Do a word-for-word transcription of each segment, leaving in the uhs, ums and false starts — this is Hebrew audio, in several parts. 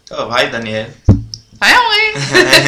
טוב, היי דניאל. היי עמרי.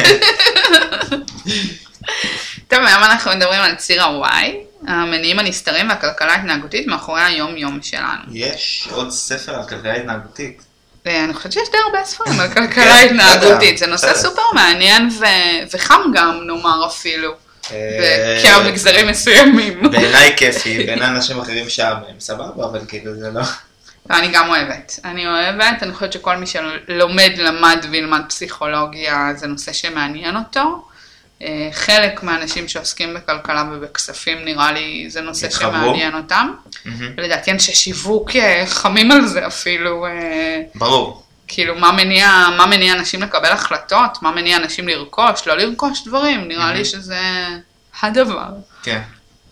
טוב, היום אנחנו מדברים על ציר ה-Y, המניעים הנסתרים והכלכלה ההתנהגותית מאחורי היום-יום שלנו. יש עוד ספר על כלכלה התנהגותית. ואני חושבת שיש די הרבה ספרים על כלכלה התנהגותית, זה נושא סופר מעניין וחם גם, נאמר אפילו, בכמה מגזרים מסוימים. בעיניי כיפי, בעיני אנשים אחרים שם, הם סבבה, אבל כאילו זה לא... אני גם אוהבת, אני אוהבת, אני חושבת שכל מי שלומד, למד וילמד פסיכולוגיה, זה נושא שמעניין אותו. חלק מהאנשים שעוסקים בכלכלה ובכספים, נראה לי, זה נושא התחברו. שמעניין אותם. ולדעתי אנשי שיווק חמים על זה אפילו. ברור. כאילו, מה מניע, מה מניע אנשים לקבל החלטות? מה מניע אנשים לרכוש, לא לרכוש דברים? נראה לי שזה הדבר. כן.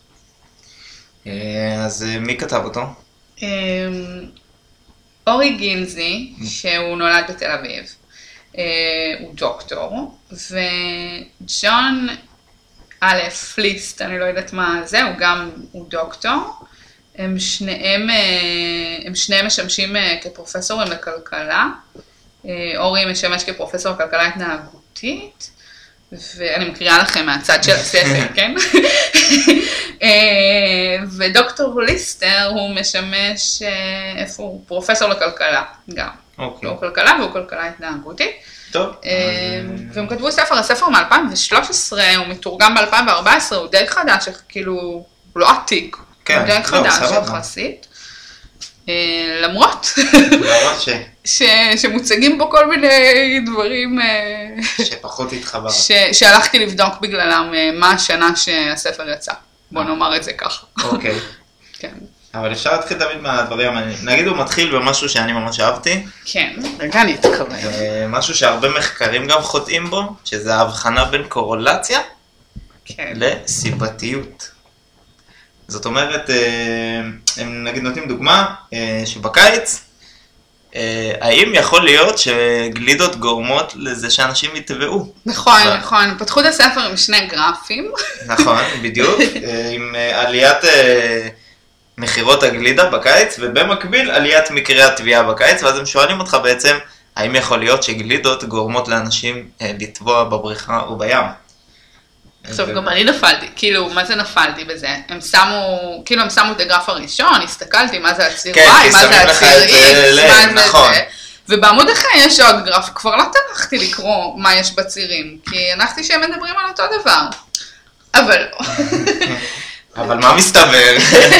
אז מי כתב אותו? אורי גינזי, שהוא נולד בתל אביב, הוא דוקטור, וג'ון א' פליסט, אני לא יודעת מה זה, הוא גם, הוא דוקטור, הם שניהם, הם שניהם משמשים כפרופסורים לכלכלה, אורי משמש כפרופסור לכלכלה התנהגותית, ואני מקריאה לכם מהצד של הספר, כן? ודוקטור ליסטר הוא משמש, איפה הוא? פרופסור לכלכלה, גם. אוקיי. הוא כלכלה והוא כלכלה התנהגותית. טוב. והם כתבו ספר, הספר מ-אלפיים ושלוש עשרה, הוא מתורגם ב-אלפיים וארבע עשרה, הוא די חדש, כאילו, הוא לא עתיק. הוא די חדש, יחסית. למרות שמוצגים בו כל מיני דברים שפחות התחבר. שהלכתי לבדוק בגללם מה השנה שהספר יצא. בוא נאמר את זה ככה. אוקיי. כן. אבל אפשר להתחיל תמיד מהדברים, נגיד הוא מתחיל במשהו שאני ממש אהבתי. כן, רגע אני אתקרב. משהו שהרבה מחקרים גם חוטאים בו, שזה ההבחנה בין קורולציה לסיבתיות. זאת אומרת, הם נגיד נותנים דוגמה, שבקיץ, האם יכול להיות שגלידות גורמות לזה שאנשים יטבעו? נכון, נכון, פתחו את הספר עם שני גרפים. נכון, בדיוק, עם עליית מחירות הגלידה בקיץ, ובמקביל עליית מקרי התביעה בקיץ, ואז הם שואלים אותך בעצם, האם יכול להיות שגלידות גורמות לאנשים לטבוע בבריכה או בים? טוב, גם אני נפלתי, כאילו, מה זה נפלתי בזה? הם שמו, כאילו, הם שמו את הגרף הראשון, הסתכלתי מה זה הציר Y, מה זה הציר X, מה זה זה, ובעמוד אחרי יש עוד גרף, כבר לא טרחתי לקרוא מה יש בצירים, כי הנחתי שהם מדברים על אותו דבר, אבל לא. אבל מה מסתבר?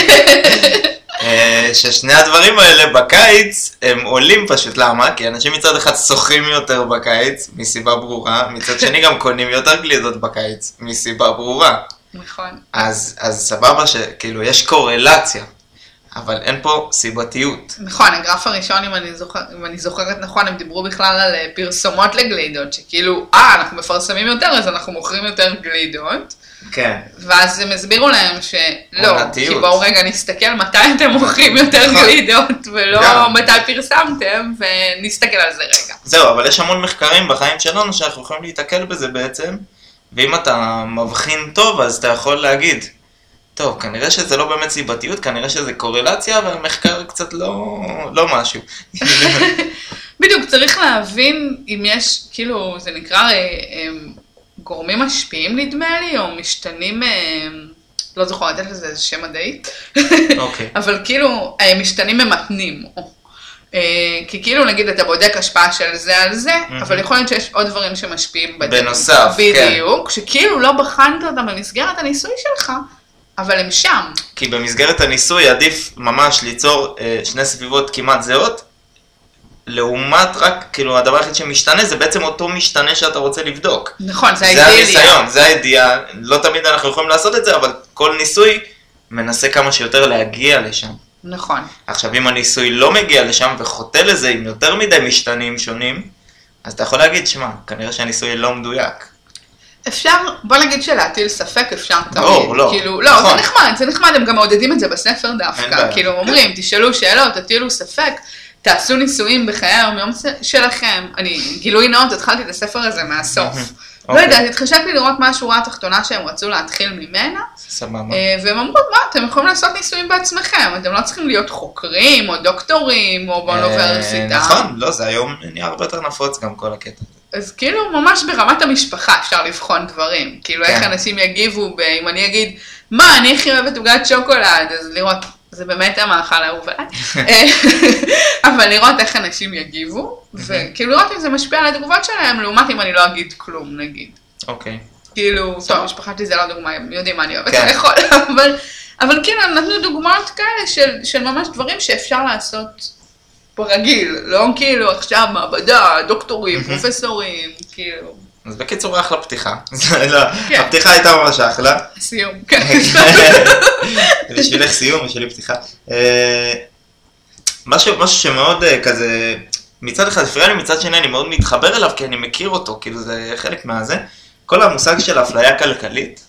ששני הדברים האלה בקיץ הם עולים פשוט, למה? כי אנשים מצד אחד שוחים יותר בקיץ, מסיבה ברורה, מצד שני גם קונים יותר גלידות בקיץ, מסיבה ברורה. נכון. אז, אז סבבה שכאילו יש קורלציה, אבל אין פה סיבתיות. נכון, הגרף הראשון, אם אני, זוכר, אם אני זוכרת נכון, הם דיברו בכלל על פרסומות לגלידות, שכאילו, אה, אנחנו מפרסמים יותר, אז אנחנו מוכרים יותר גלידות. כן. ואז הם הסבירו להם שלא, עונתיות. כי בואו רגע נסתכל מתי אתם מוכרים יותר גלידות, ולא מתי פרסמתם, ונסתכל על זה רגע. זהו, אבל יש המון מחקרים בחיים שלנו שאנחנו יכולים להתעכל בזה בעצם, ואם אתה מבחין טוב, אז אתה יכול להגיד, טוב, כנראה שזה לא באמת סיבתיות, כנראה שזה קורלציה, והמחקר קצת לא, לא משהו. בדיוק, צריך להבין אם יש, כאילו, זה נקרא גורמים משפיעים נדמה לי, או משתנים, לא זוכר לתת לזה איזה שם מדעי, אוקיי. אבל כאילו, משתנים ממתנים. כי כאילו נגיד אתה בודק השפעה של זה על זה, אבל יכול להיות שיש עוד דברים שמשפיעים בנוסף, בדיוק, שכאילו לא בחנת אותם במסגרת הניסוי שלך, אבל הם שם. כי במסגרת הניסוי עדיף ממש ליצור אה, שני סביבות כמעט זהות, לעומת רק, כאילו הדבר היחיד שמשתנה זה בעצם אותו משתנה שאתה רוצה לבדוק. נכון, זה האידאליה. זה האידאליה. הניסיון, זה האידאליה, לא תמיד אנחנו יכולים לעשות את זה, אבל כל ניסוי מנסה כמה שיותר להגיע לשם. נכון. עכשיו אם הניסוי לא מגיע לשם וחוטא לזה עם יותר מדי משתנים שונים, אז אתה יכול להגיד, שמה, כנראה שהניסוי לא מדויק. אפשר, בוא נגיד שלהטיל ספק, אפשר תמיד. לא, לא. כאילו, לא, נכון. זה נחמד, זה נחמד, הם גם מעודדים את זה בספר דווקא. כאילו אומרים, תשאלו שאלות, תטילו ספק, תעשו ניסויים בחיי היום יום שלכם. אני, גילוי נאות, התחלתי את הספר הזה מהסוף. לא יודעת, התחשק לי לראות מה השורה התחתונה שהם רצו להתחיל ממנה. סבבה. והם אמרו, מה, אתם יכולים לעשות ניסויים בעצמכם, אתם לא צריכים להיות חוקרים או דוקטורים או באוניברסיטה. נכון, לא, זה היום נהיה הרבה יותר נפוץ גם כל הקטע. אז כאילו ממש ברמת המשפחה אפשר לבחון דברים, כאילו איך אנשים יגיבו, אם אני אגיד, מה, אני הכי אוהבת עוגת שוקולד, אז לראות, זה באמת המאכל האהוב עליי, אבל לראות איך אנשים יגיבו, וכאילו לראות אם זה משפיע על התגובות שלהם, לעומת אם אני לא אגיד כלום, נגיד. אוקיי. כאילו, טוב, המשפחה שלי זה לא דוגמה, הם יודעים מה אני אוהבת לאכול, אבל כאילו הם נתנו דוגמאות כאלה של ממש דברים שאפשר לעשות ברגיל, לא כאילו עכשיו מעבדה, דוקטורים, פרופסורים, כאילו. אז בקיצור אחלה פתיחה. הפתיחה הייתה ממש אחלה. סיום, כן. בשבילך סיום, בשבילי פתיחה. משהו שמאוד כזה, מצד אחד הפריע לי, מצד שני אני מאוד מתחבר אליו, כי אני מכיר אותו, כאילו זה חלק מהזה. כל המושג של אפליה כלכלית,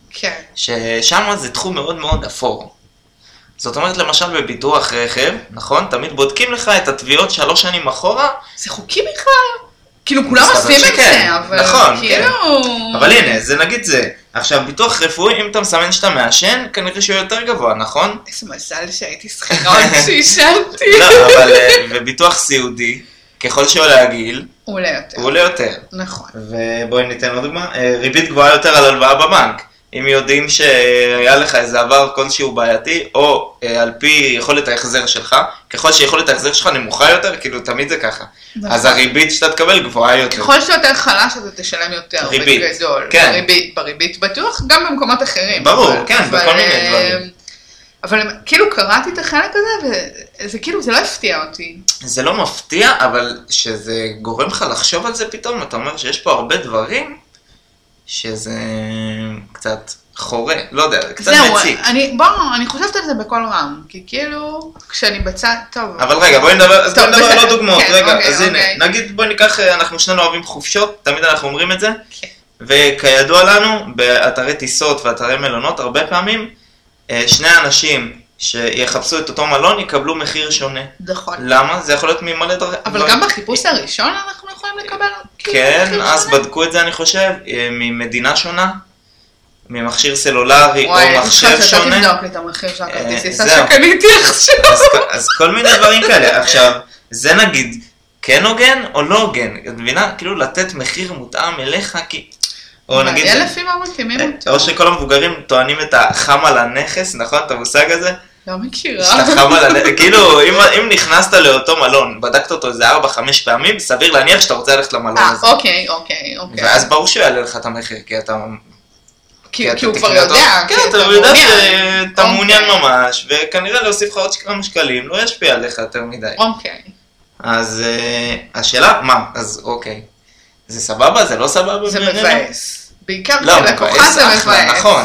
ששם זה תחום מאוד מאוד אפור. זאת אומרת, למשל בביטוח רכב, נכון? תמיד בודקים לך את התביעות שלוש שנים אחורה. זה חוקי בכלל? כאילו, כולם עושים את זה, אבל נכון, כאילו... כן. אבל הנה, זה נגיד זה. עכשיו, ביטוח רפואי, אם אתה מסמן שאתה מעשן, כנראה שהוא יותר גבוה, נכון? איזה מזל שהייתי שכירה כשעישנתי. לא, אבל בביטוח סיעודי, ככל שעולה הגיל, הוא עולה יותר. הוא עולה יותר. נכון. ובואי ניתן עוד דוגמה. ריבית גבוהה יותר על הלוואה בבנק. אם יודעים שהיה לך איזה עבר כלשהו בעייתי, או אה, על פי יכולת ההחזר שלך, ככל שיכולת ההחזר שלך נמוכה יותר, כאילו תמיד זה ככה. נכון. אז הריבית שאתה תקבל גבוהה יותר. ככל שיותר חלש אתה תשלם יותר. ריבית. בגדול. כן. בריבית, בריבית בטוח, גם במקומות אחרים. ברור, אבל, כן, אבל, בכל מיני דברים. אבל כאילו קראתי את החלק הזה, וזה כאילו, זה לא הפתיע אותי. זה לא מפתיע, אבל שזה גורם לך לחשוב על זה פתאום, אתה אומר שיש פה הרבה דברים, שזה קצת חורה, לא יודע, קצת מציק. אני, בוא, אני חושבת על זה בכל רם, כי כאילו, כשאני בצד, טוב. אבל רגע, בואי נדבר, אז בואי נדבר על עוד דוגמאות, רגע, אז הנה, נגיד בואי ניקח, אנחנו שנינו אוהבים חופשות, תמיד אנחנו אומרים את זה, וכידוע לנו, באתרי טיסות ואתרי מלונות, הרבה פעמים, שני אנשים שיחפשו את אותו מלון, יקבלו מחיר שונה. נכון. למה? זה יכול להיות ממלא דברים. אבל גם בחיפוש הראשון אנחנו יכולים לקבל כן, אז בדקו את זה אני חושב, ממדינה שונה, ממכשיר סלולרי או מחשב שונה. וואי, תבדוק לי את המחיר של הכרטיס טיסה שקניתי עכשיו. אז כל מיני דברים כאלה. עכשיו, זה נגיד, כן הוגן או לא הוגן? את מבינה? כאילו לתת מחיר מותאם אליך, כי... או נגיד... אלפים המתאימים אותו. או שכל המבוגרים טוענים את החם על הנכס, נכון? את המושג הזה? לא מכירה. שאתה חם על הנכס, כאילו, אם נכנסת לאותו מלון, בדקת אותו איזה ארבע, חמש פעמים, סביר להניח שאתה רוצה ללכת למלון הזה. אה, אוקיי, אוקיי, אוקיי. ואז ברור שהוא יעלה לך את המחיר, כי אתה... כי הוא כבר יודע. כן, אתה יודע שאתה מעוניין ממש, וכנראה להוסיף לך עוד כמה שקלים, לא ישפיע עליך יותר מדי. אוקיי. אז השאלה, מה? אז אוקיי. זה סבבה? זה לא סבבה? זה מבאס. בעיקר כלקוחה זה מבאס. נכון.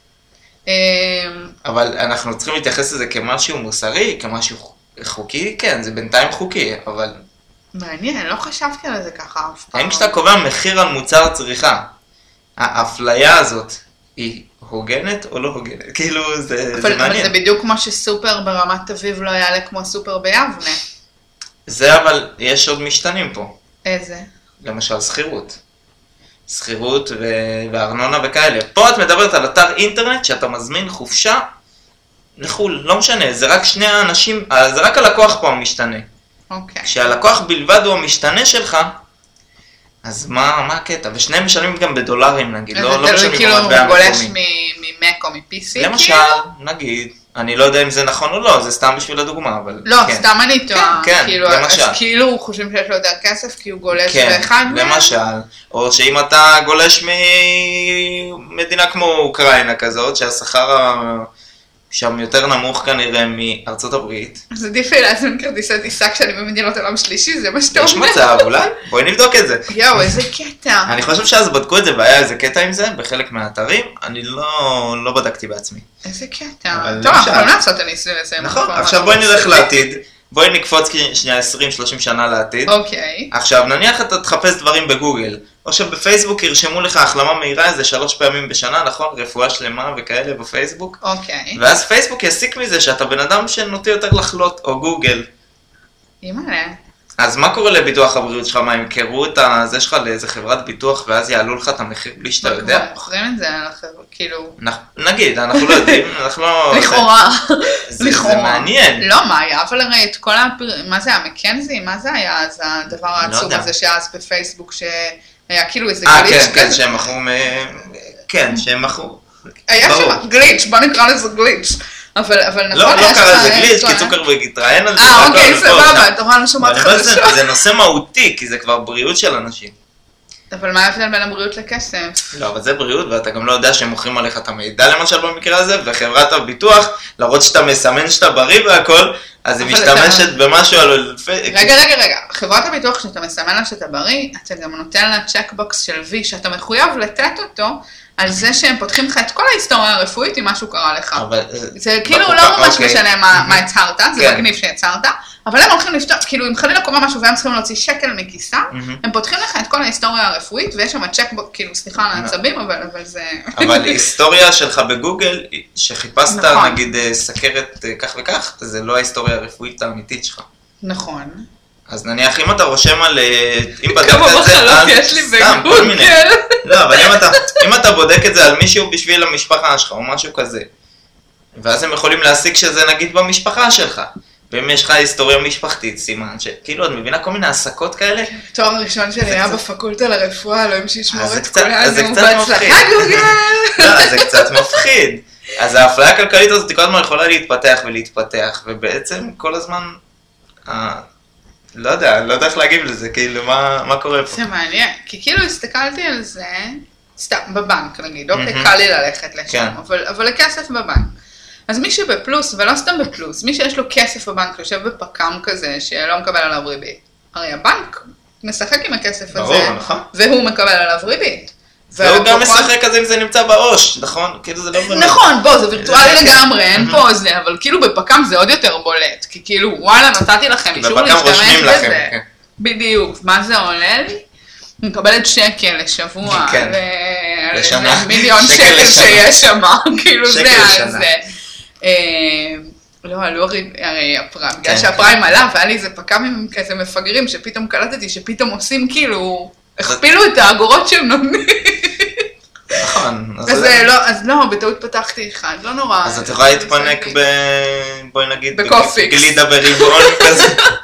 אבל אנחנו צריכים להתייחס לזה כמשהו מוסרי, כמשהו חוקי, כן, זה בינתיים חוקי, אבל... מעניין, לא חשבתי על זה ככה אף פעם. האם כשאתה קובע מחיר על מוצר צריכה, האפליה הזאת היא הוגנת או לא הוגנת? כאילו זה מעניין. אבל זה בדיוק כמו שסופר ברמת אביב לא יעלה כמו סופר ביבנה. זה אבל יש עוד משתנים פה. איזה? למשל שכירות. שכירות וארנונה וכאלה. פה את מדברת על אתר אינטרנט שאתה מזמין חופשה לחול, לא משנה, זה רק שני האנשים, זה רק הלקוח פה המשתנה. אוקיי. כשהלקוח בלבד הוא המשתנה שלך, אז מה, מה הקטע? ושניהם משלמים גם בדולרים נגיד, לא, לא משלמים כאילו גולש ממק או מ-פי סי? למשל, נגיד, אני לא יודע אם זה נכון או לא, זה סתם בשביל הדוגמה, אבל... לא, כן. סתם אני טועה. כן, כן, למשל. אז כאילו חושבים שיש לו יותר כסף כי הוא גולש כן, באחד מהם? כן, למשל. או שאם אתה גולש ממדינה כמו אוקראינה כזאת, שהשכר שם יותר נמוך כנראה מארצות הברית. אז עדיף לי להזמין כרטיסי טיסה כשאני במדינות עולם שלישי, זה מה שאתה אומר. יש מצב, אולי? בואי נבדוק את זה. יואו, איזה קטע. אני חושב שאז בדקו את זה והיה איזה קטע עם זה בחלק מהאתרים, אני לא, לא בדקתי בעצמי. איזה קטע. טוב, אנחנו יכולים לעשות את הניסוי הזה. נכון, עכשיו בואי נלך לעתיד. בואי נקפוץ שנייה עשרים שלושים שנה לעתיד. אוקיי. עכשיו נניח אתה תחפש דברים בגוגל, או שבפייסבוק ירשמו לך החלמה מהירה איזה שלוש פעמים בשנה, נכון? רפואה שלמה וכאלה בפייסבוק. אוקיי. ואז פייסבוק יסיק מזה שאתה בן אדם שנוטה יותר לחלות, או גוגל. אימא'לה. אז מה קורה לביטוח הבריאות שלך? מה, הם קראו את זה שלך לאיזה חברת ביטוח ואז יעלו לך את המחיר בלי שאתה יודע? אנחנו מוכרים את זה על החברה, כאילו... נגיד, אנחנו לא יודעים, אנחנו לא... לכאורה. זה מעניין. לא, מה היה? אבל הרי את כל הפר... מה זה היה? מקנזי? מה זה היה? אז הדבר העצוב הזה שאז בפייסבוק שהיה כאילו איזה גליץ' כזה. אה, כן, כן, שהם מכרו... כן, שהם מכרו. היה שם גליץ', בוא נקרא לזה גליץ'. אבל, אבל נכון, לא, לא קרה לזה גליץ', כי צוקרברג התראיין על זה. אה, אוקיי, סבבה, אתה רואה לשומעת חדשות. זה נושא מהותי, כי זה כבר בריאות של אנשים. אבל מה ההבדל בין הבריאות לכסף? לא, אבל זה בריאות, ואתה גם לא יודע שהם מוכרים עליך את המידע למשל במקרה הזה, וחברת הביטוח, למרות שאתה מסמן שאתה בריא והכל, אז היא משתמשת במשהו על... רגע, רגע, רגע, חברת הביטוח שאתה מסמן לה שאתה בריא, אתה גם נותן לה צ'קבוקס של וי, שאתה מחויב לתת אותו, על זה שהם פותחים לך את כל ההיסטוריה הרפואית אם משהו קרה לך. זה כאילו לא ממש משנה מה הצהרת, זה מגניב שהצהרת, אבל הם הולכים לפתוח, כאילו אם חלילה קורה משהו והם צריכים להוציא שקל מכיסה, הם פותחים לך את כל ההיסטוריה הרפואית, ויש שם צ'קבוק, כאילו סליחה על העצבים, אבל זה... אבל היסטוריה שלך בגוגל, שחיפשת נגיד סכרת כך וכך, זה לא ההיסטוריה הרפואית האמיתית שלך. נכון. אז נניח אם אתה רושם על... כמה מחלות יש לי בגוגל. לא, אבל אם אתה בודק את זה על מישהו בשביל המשפחה שלך או משהו כזה, ואז הם יכולים להסיק שזה נגיד במשפחה שלך. ואם יש לך היסטוריה משפחתית, סימן שכאילו את מבינה כל מיני עסקות כאלה. תואר הראשון שלי היה בפקולטה לרפואה, לא ימשיך לשמור את כולנו. אז זה קצת מפחיד. לא, זה קצת מפחיד. אז האפליה הכלכלית הזאת כל הזמן יכולה להתפתח ולהתפתח, ובעצם כל הזמן... לא יודע, לא יודע איך להגיב לזה, כאילו, מה, מה קורה פה? זה מעניין, כי כאילו הסתכלתי על זה, סתם, בבנק נגיד, אוקיי, קל לי ללכת לשם, אבל, אבל הכסף בבנק. אז מי שבפלוס, ולא סתם בפלוס, מי שיש לו כסף בבנק, יושב בפקם כזה, שלא מקבל עליו ריבית. הרי הבנק משחק עם הכסף הזה, והוא מקבל עליו ריבית. והוא גם משחק כזה אם זה נמצא בעוש, נכון? כאילו זה לא... נכון, בוא, זה וירטואלי לגמרי, אין פה זה, אבל כאילו בפקם זה עוד יותר בולט, כי כאילו, וואלה, נתתי לכם אישור להשתמש בזה. בדיוק, מה זה עולה לי? אני מקבלת שקל לשבוע, מיליון שקל שיש שם, כאילו זה על זה. לא, לא, הרי הפריים, בגלל שהפריים עלה, והיה לי איזה פקם עם כזה מפגרים, שפתאום קלטתי, שפתאום עושים כאילו... הכפילו את האגורות שהם נותנים. נכון. אז לא, בטעות פתחתי אחד, לא נורא. אז את יכולה להתפנק ב... בואי נגיד... בקופיקס. גלידה ברבעון כזה.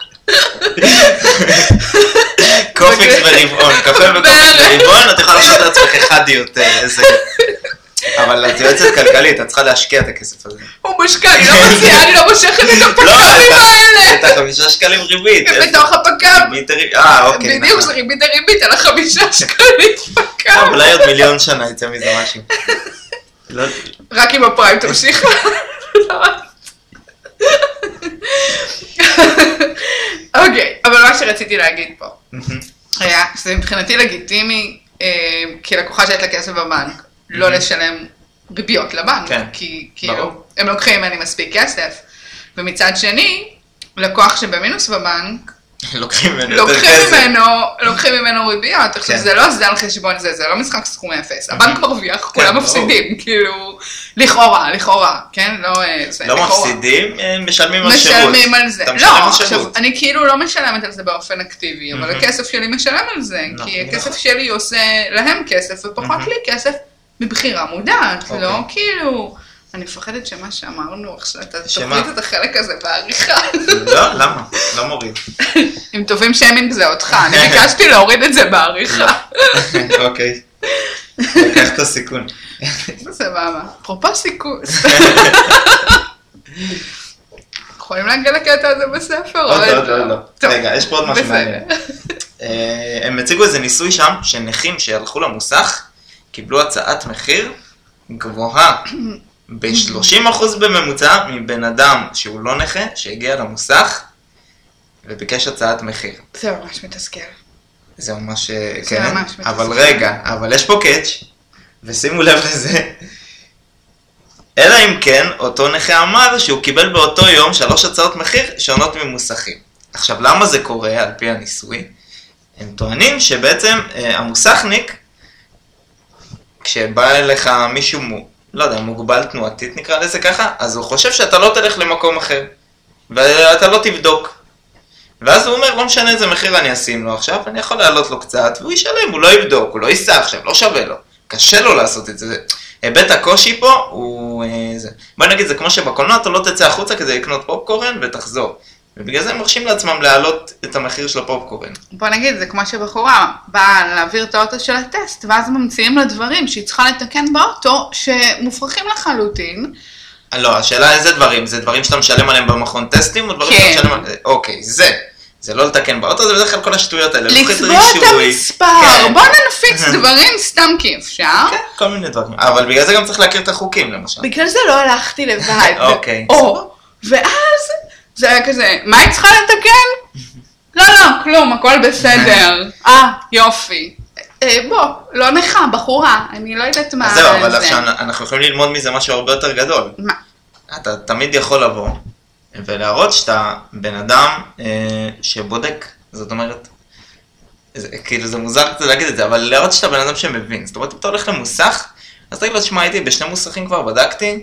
קופיקס ברבעון, קפה בקופיקס ברבעון, את יכולה לעשות לעצמך אחד יותר, איזה... אבל את יועצת כלכלית, את צריכה להשקיע את הכסף הזה. הוא משקע, אני לא מציעה, אני לא מושכת את הפקמים האלה. את החמישה שקלים ריבית. בתוך הפקם. אה, אוקיי. בדיוק, זה ריבית הריבית על החמישה שקלים פקם. אולי עוד מיליון שנה יצא מזה משהו. רק עם הפריים תמשיך. אוקיי, אבל מה שרציתי להגיד פה, היה שזה מבחינתי לגיטימי, כלקוחה שיש לה כסף בבנק. לא לשלם ריביות לבנק, כי כאילו, הם לוקחים ממני מספיק כסף, ומצד שני, לקוח שבמינוס בבנק, לוקחים ממנו לוקחים ממנו ריביות, עכשיו זה לא זה על חשבון זה, זה לא משחק סכום אפס, הבנק מרוויח, כולם מפסידים, כאילו, לכאורה, לכאורה, כן, לא מפסידים, משלמים על שירות, משלמים על זה, לא, עכשיו, אני כאילו לא משלמת על זה באופן אקטיבי, אבל הכסף שלי משלם על זה, כי הכסף שלי עושה להם כסף, ופחות לי כסף, מבחירה מודעת, לא כאילו, אני מפחדת שמה שאמרנו עכשיו, אתה תוריד את החלק הזה בעריכה. לא, למה? לא מוריד. אם טובים שיימינג זה אותך, אני ביקשתי להוריד את זה בעריכה. אוקיי, לקח את הסיכון. סבבה, אפרופו סיכון. יכולים להגיע לקטע הזה בספר? לא, לא, לא. רגע, יש פה עוד משהו מעניין. הם הציגו איזה ניסוי שם, שנכים שהלכו למוסך, קיבלו הצעת מחיר גבוהה ב-שלושים אחוז בממוצע מבן אדם שהוא לא נכה, שהגיע למוסך וביקש הצעת מחיר. זה ממש מתסכל. זה ממש, כן, אבל רגע, אבל יש פה קאץ' ושימו לב לזה, אלא אם כן, אותו נכה אמר שהוא קיבל באותו יום שלוש הצעות מחיר שונות ממוסכים. עכשיו, למה זה קורה על פי הניסוי? הם טוענים שבעצם המוסכניק, כשבא אליך מישהו, לא יודע, מוגבל תנועתית נקרא לזה ככה, אז הוא חושב שאתה לא תלך למקום אחר, ואתה לא תבדוק. ואז הוא אומר, לא משנה איזה מחיר אני אשים לו עכשיו, אני יכול להעלות לו קצת, והוא ישלם, הוא לא יבדוק, הוא לא ייסע עכשיו, לא שווה לו. קשה לו לעשות את זה. היבט הקושי פה הוא... זה. בואי נגיד, זה כמו שבקולנוע אתה לא תצא החוצה כדי לקנות פופקורן ותחזור. ובגלל זה הם מרשים לעצמם להעלות את המחיר של הפופקורן. בוא נגיד, זה כמו שבחורה באה להעביר את האוטו של הטסט, ואז ממציאים לה דברים שהיא צריכה לתקן באוטו, שמופרכים לחלוטין. לא, השאלה איזה דברים, זה דברים שאתה משלם עליהם במכון טסטים, או דברים כן. שאתה משלם עליהם... אוקיי, זה. זה לא לתקן באוטו, זה בדרך כלל כל השטויות האלה. לצבוע את המספר, כן. בוא ננפיץ דברים סתם כי אפשר. כן, כל מיני דברים. אבל בגלל זה גם צריך להכיר את החוקים, למשל. בגלל זה לא הלכתי לבד. אוקיי. או, ואז זה היה כזה, מה היא צריכה לתקן? לא, לא, כלום, הכל בסדר. אה, יופי. אה, בוא, לא נכה, בחורה, אני לא יודעת מה אז זהו, אבל עכשיו אנחנו יכולים ללמוד מזה משהו הרבה יותר גדול. מה? אתה תמיד יכול לבוא ולהראות שאתה בן אדם אה, שבודק, זאת אומרת, זה, כאילו זה מוזר קצת להגיד את זה, אבל להראות שאתה בן אדם שמבין. זאת אומרת, אם אתה הולך למוסך, אז תגיד לו, תשמע, הייתי בשני מוסכים כבר, בדקתי,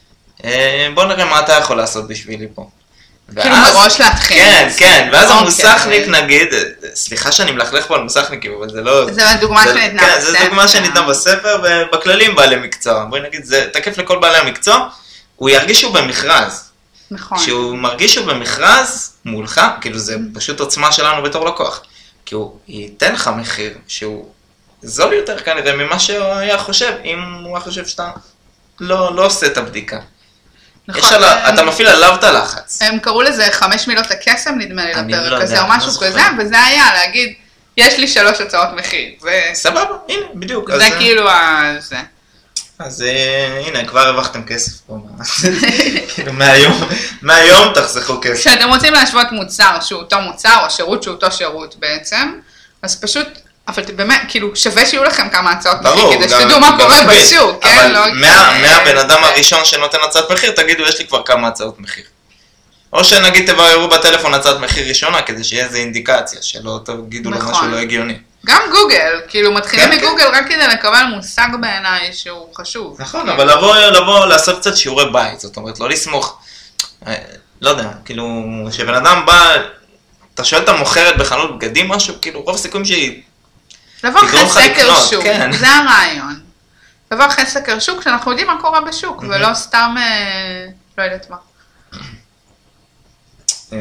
אה, בוא נראה מה אתה יכול לעשות בשבילי פה. כאילו מראש להתחיל. כן, כן, ואז אוקיי. המוסכניק נגיד, סליחה שאני מלכלך פה על מוסכניקים, אבל זה לא... זה דוגמה שניתנה כן, בספר. זה דוגמה שניתנה בספר, ובכללים בעלי מקצוע. בואי נגיד, זה תקף לכל בעלי המקצוע, הוא ירגיש שהוא במכרז. נכון. כשהוא מרגיש שהוא במכרז מולך, כאילו זה פשוט עוצמה שלנו בתור לקוח. כי הוא ייתן לך מחיר שהוא זול יותר כנראה ממה שהוא היה חושב, אם הוא היה חושב שאתה לא, לא עושה את הבדיקה. נכון. יש עלה, אתה מפעיל עליו את הלחץ. הם קראו לזה חמש מילות הקסם, נדמה לי, אני לפרק לא כזה, יודע, או לא משהו זוכר. כזה, וזה היה להגיד, יש לי שלוש הצעות מחיר. זה- סבבה, הנה, בדיוק. זה אז, כאילו ה... זה. אז אה, הנה, כבר הרווחתם כסף פה. מה- כאילו, מהיום, מהיום תחסכו כסף. כשאתם רוצים להשוות מוצר שהוא אותו מוצר, או שירות שהוא אותו שירות בעצם, אז פשוט, אבל באמת, כאילו, שווה שיהיו לכם כמה הצעות מחיר, ברור, כדי גם- שתדעו מה גם קורה מקביל. בשוק, כן? אבל לא- מה- מהבן אדם זה- הראשון שנותן הצעת מחיר, תגידו, יש לי כבר כמה הצעות מחיר. או שנגיד תבררו בטלפון הצעת מחיר ראשונה, כדי שיהיה איזו אינדיקציה, שלא תגידו לו נכון. משהו לא הגיוני. גם גוגל, כאילו מתחילים כן, כן. מגוגל רק כדי לקבל מושג בעיניי שהוא חשוב. נכון, אבל לבוא, לבוא לעשות קצת שיעורי בית, זאת אומרת, לא לסמוך, אה, לא יודע, כאילו, כשבן אדם בא, אתה שואל את המוכרת בחנות בגדים משהו, כאילו, רוב הסיכויים שהיא, לבוא אחרי תגרום לך סקר לקנות, שוק, כן. זה הרעיון. לבוא אחרי סקר שוק, שאנחנו יודעים מה קורה בשוק, ולא סתם, אה, לא יודעת מה. אה,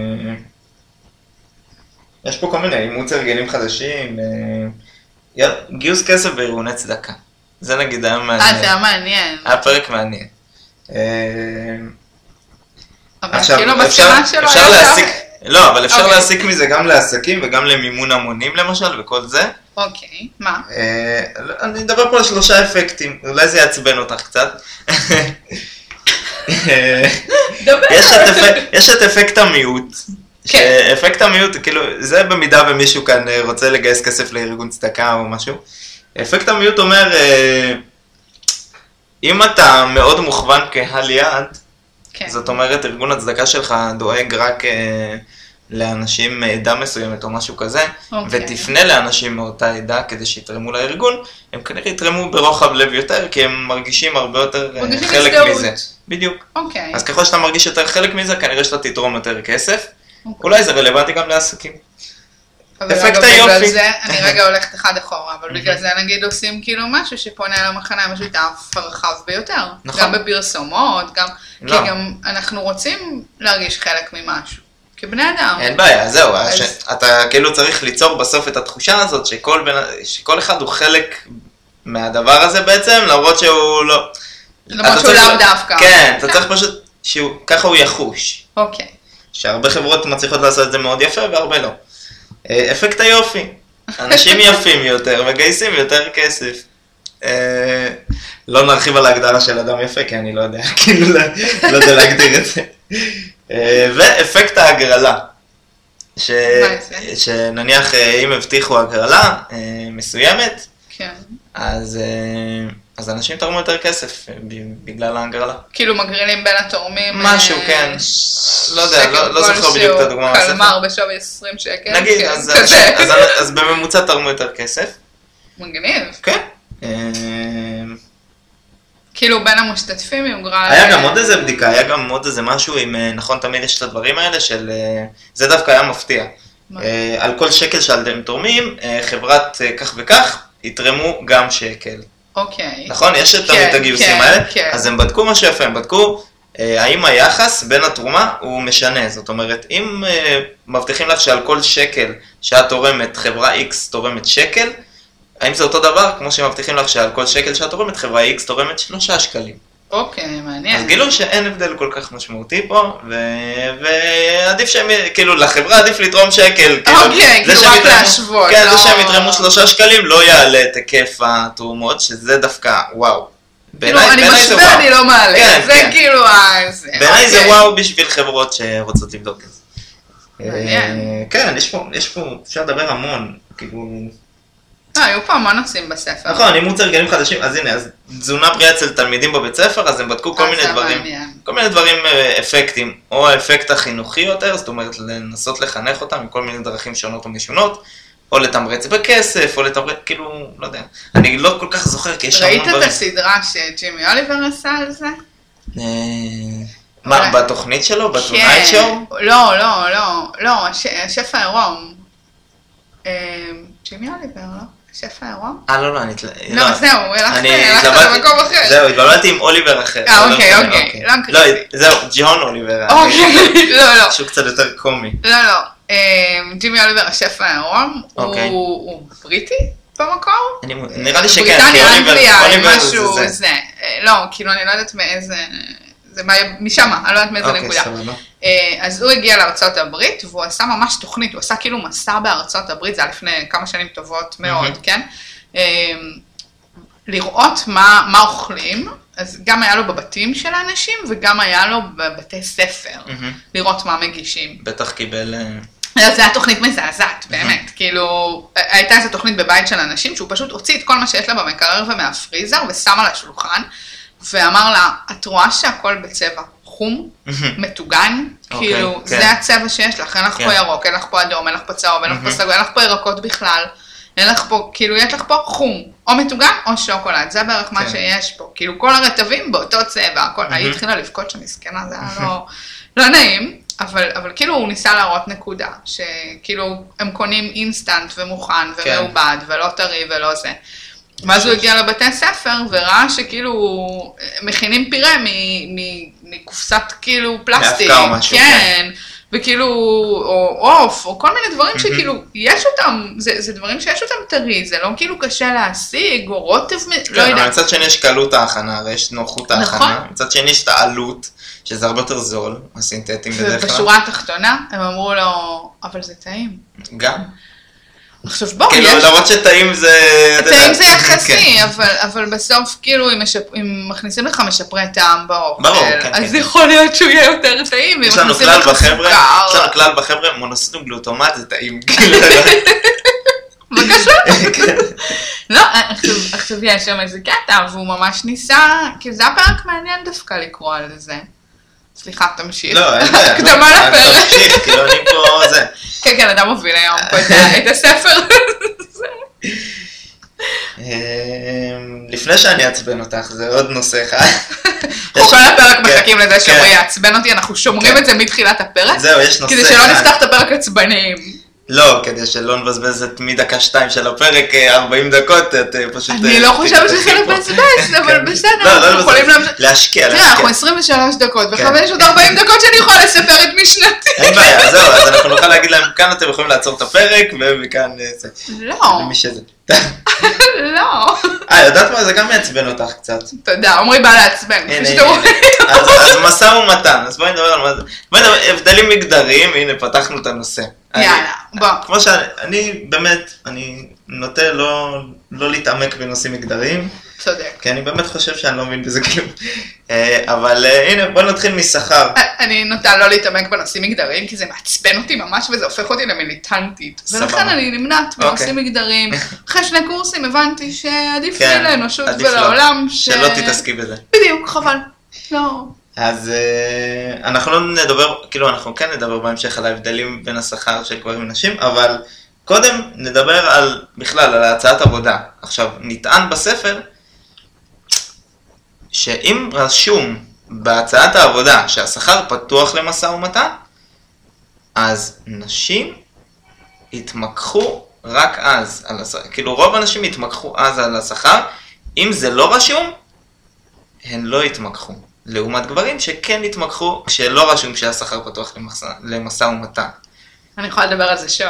יש פה כל מיני אימוץ הרגלים חדשים, אה, גיוס כסף בארגוני צדקה, זה נגיד היה אה, מעניין, זה היה מעניין. היה פרק מעניין. אה, אבל עכשיו, כאילו אפשר, בסצנה שלו אפשר היה להסיק, שם- לא, אבל אפשר אוקיי. להסיק מזה גם לעסקים וגם למימון המונים למשל וכל זה. אוקיי, מה? אה, אני אדבר פה על שלושה אפקטים, אולי זה יעצבן אותך קצת. אה, דבר. יש את אפק- יש את אפקט המיעוט. כן. אפקט המיעוט, כאילו, זה במידה ומישהו כאן אה, רוצה לגייס כסף לארגון צדקה או משהו. אפקט המיעוט אומר, אה, אם אתה מאוד מוכוון קהל יעד, כן. זאת אומרת, ארגון הצדקה שלך דואג רק אה, לאנשים מעדה מסוימת או משהו כזה, אוקיי. ותפנה לאנשים מאותה עדה כדי שיתרמו לארגון, הם כנראה יתרמו ברוחב לב יותר, כי הם מרגישים הרבה יותר אה, מרגישים חלק הזדהות. מזה. בדיוק. אוקיי. אז ככל שאתה מרגיש יותר חלק מזה, כנראה שאתה תתרום יותר כסף. אוקיי. אולי זה רלוונטי גם לעסקים. אבל אפקט אגב, בגלל היופי. זה, אני רגע הולכת אחד אחורה, אבל בגלל זה נגיד עושים כאילו משהו שפונה למחנה המשותף הרחב ביותר. נכון. גם בפרסומות, גם, כי לא. גם אנחנו רוצים להרגיש חלק ממשהו. כבני אדם. אין בעיה, זהו, אז- ש- אתה כאילו צריך ליצור בסוף את התחושה הזאת שכל בן- שכל אחד הוא חלק מהדבר הזה בעצם, למרות שהוא לא... למרות אתה שהוא צריך- לאו דווקא. כן, אתה צריך פשוט, שהוא- ככה הוא יחוש. אוקיי. שהרבה חברות מצליחות לעשות את זה מאוד יפה והרבה לא. אה, אפקט היופי. אנשים יפים יותר, מגייסים יותר כסף. אה, לא נרחיב על ההגדרה של אדם יפה, כי אני לא יודע, כאילו לא לא יודע להגדיר את זה. אה, ואפקט ההגרלה. ש- מה זה? שנניח אה, אם הבטיחו הגרלה אה, מסוימת, כן. אז אה, אז אנשים תרמו יותר כסף אה, ב- בגלל ההגרלה. כאילו מגרילים בין התורמים. משהו, אה, כן. ש- לא יודע, שקל לא- לא זוכר בדיוק את הדוגמה כלשהו, מהספר. קלמר בשווי עשרים שקל. נגיד, כן, אז, כזה. אז, אז בממוצע תרמו יותר כסף. מגניב. כן. אה, כאילו בין המשתתפים היא הוגרה... היה גם עוד איזה בדיקה, היה גם עוד איזה משהו עם, נכון תמיד יש את הדברים האלה של, זה דווקא היה מפתיע. על כל שקל שאתם תורמים, חברת כך וכך, יתרמו גם שקל. אוקיי. נכון? יש את הגיוסים האלה, אז הם בדקו משהו יפה, הם בדקו האם היחס בין התרומה הוא משנה. זאת אומרת, אם מבטיחים לך שעל כל שקל שאת תורמת, חברה X תורמת שקל, האם זה אותו דבר כמו שמבטיחים לך שעל כל שקל שאת תורמת, חברה X תורמת שלושה שקלים. אוקיי, מעניין. אז גילו שאין הבדל כל כך משמעותי פה, ועדיף שהם, כאילו, לחברה עדיף לתרום שקל. אוקיי, כאילו רק להשוות. כן, זה שהם יתרמו שלושה שקלים לא יעלה את היקף התרומות, שזה דווקא וואו. כאילו, אני משווה, אני לא מעלה. זה כאילו... בעיניי זה וואו בשביל חברות שרוצות לבדוק את זה. מעניין. כן, יש פה, אפשר לדבר המון, כאילו... לא, היו פה המון נושאים בספר. נכון, אימוץ הרגלים חדשים, אז הנה, אז תזונה בריאה אצל תלמידים בבית ספר, אז הם בדקו כל מיני דברים, כל מיני דברים אפקטים, או האפקט החינוכי יותר, זאת אומרת לנסות לחנך אותם עם כל מיני דרכים שונות ומשונות, או לתמרץ בכסף, או לתמרץ, כאילו, לא יודע, אני לא כל כך זוכר, כי יש המון דברים. ראית את הסדרה שג'ימי אוליבר עשה על זה? מה, בתוכנית שלו? בטונייט שואו? לא, לא, לא, לא, השף העירום. ג'ימי אוליבר, לא? שף העירום? אה, לא, לא, אני... לא, זהו, הלכת למקום אחר. זהו, התבלבלתי עם אוליבר אחר. אה, אוקיי, אוקיי. לא, זהו, ג'ון אוליבר. אוקיי, לא, לא. משהו קצת יותר קומי. לא, לא. ג'ימי אוליבר, השף העירום, הוא בריטי במקור? נראה לי שכן. בריטניה, אנגליה, משהו, זה. לא, כאילו, אני לא יודעת מאיזה... זה משם, אני לא יודעת מאיזה נקודה. אז הוא הגיע לארצות הברית, והוא עשה ממש תוכנית, הוא עשה כאילו מסע בארצות הברית, זה היה לפני כמה שנים טובות מאוד, כן? לראות מה אוכלים, אז גם היה לו בבתים של האנשים, וגם היה לו בבתי ספר, לראות מה מגישים. בטח קיבל... זה היה תוכנית מזעזעת, באמת, כאילו, הייתה איזו תוכנית בבית של אנשים, שהוא פשוט הוציא את כל מה שיש לה במקרר ומהפריזר, ושם על השולחן, ואמר לה, את רואה שהכל בצבע חום, מטוגן, כאילו, זה הצבע שיש לך, אין לך פה ירוק, אין לך פה אדום, אין לך פה צהוב, אין לך פה סגול, אין לך פה ירקות בכלל, אין לך פה, כאילו, יש לך פה חום, או מטוגן או שוקולד, זה בערך מה שיש פה, כאילו, כל הרטבים באותו צבע, היא התחילה לבכות שמסכנה, זה היה לא נעים, אבל כאילו הוא ניסה להראות נקודה, שכאילו, הם קונים אינסטנט ומוכן ומעובד, ולא טרי ולא זה. ואז הוא הגיע לבתי ספר וראה שכאילו מכינים פירה מקופסת כאילו פלסטיק, מאבקה או משהו, כן, וכאילו, או אוף, או כל מיני דברים שכאילו יש אותם, זה דברים שיש אותם טרי, זה לא כאילו קשה להשיג, או רוטב, לא יודע. מצד שני יש קלות ההכנה, הרי יש נוחות ההכנה, מצד שני יש את העלות, שזה הרבה יותר זול, הסינתטים בדרך כלל. ובשורה התחתונה, הם אמרו לו, אבל זה טעים. גם. עכשיו בוא, כאילו, למרות שטעים זה... טעים זה יחסי, אבל בסוף, כאילו, אם מכניסים לך משפרי טעם באוכל, אז יכול להיות שהוא יהיה יותר טעים, יש לנו כלל בחבר'ה, יש לנו כלל בחבר'ה, מונוסטום גלוטומט זה טעים. בבקשה. לא, עכשיו יש שם איזה קטע, והוא ממש ניסה, כי זה הפרק מעניין דווקא לקרוא על זה. סליחה, תמשיך. לא, אין בעיה. הקדמה לפרק. תמשיך, כאילו אני פה זה. כן, כן, אדם מוביל היום פה את הספר. לפני שאני אעצבן אותך, זה עוד נושא אחד. אנחנו כל הפרק מחכים לזה שהוא יעצבן אותי, אנחנו שומרים את זה מתחילת הפרק. זהו, יש נושא אחד. כדי שלא נפתח את הפרק עצבניים. לא, כדי שלא נבזבז את מדקה שתיים של הפרק, ארבעים דקות, את פשוט... אני לא חושבת שזה לבזבז, אבל בסדר, אנחנו יכולים להשקיע, להשקיע. תראה, אנחנו עשרים ושלוש דקות, וחבל יש עוד ארבעים דקות שאני יכולה לספר את משנתי. אין בעיה, זהו, אז אנחנו נוכל להגיד להם, כאן אתם יכולים לעצור את הפרק, ומכאן... לא. למי שזה. לא. אה, יודעת מה? זה גם מעצבן אותך קצת. תודה, עומרי בא לעצבן. אז משא ומתן, אז בואי נדבר על מה זה. בואי נדבר, הבדלים מגדריים, הנה, פתחנו את הנושא. יאללה, בוא. כמו שאני, באמת, אני נוטה לא להתעמק בנושאים מגדריים. צודק. כי אני באמת חושב שאני לא מבין בזה כלום. אבל הנה, בוא נתחיל משכר. אני נוטה לא להתעמק בנושאים מגדריים, כי זה מעצבן אותי ממש, וזה הופך אותי למיליטנטית. ולכן אני נמנעת בנושאים מגדריים. אחרי שני קורסים הבנתי שעדיף לי לאנושות ולעולם. שלא תתעסקי בזה. בדיוק, חבל. לא. אז אנחנו לא נדבר, כאילו אנחנו כן נדבר בהמשך על ההבדלים בין השכר של גברים ונשים, אבל קודם נדבר על, בכלל, על הצעת עבודה. עכשיו, נטען בספר, שאם רשום בהצעת העבודה שהשכר פתוח למשא ומתן, אז נשים התמקחו רק אז על השכר. כאילו רוב האנשים התמקחו אז על השכר, אם זה לא רשום, הן לא התמקחו. לעומת גברים שכן התמקחו כשלא רשום שהשכר פתוח למשא ומתן. אני יכולה לדבר על זה שוב.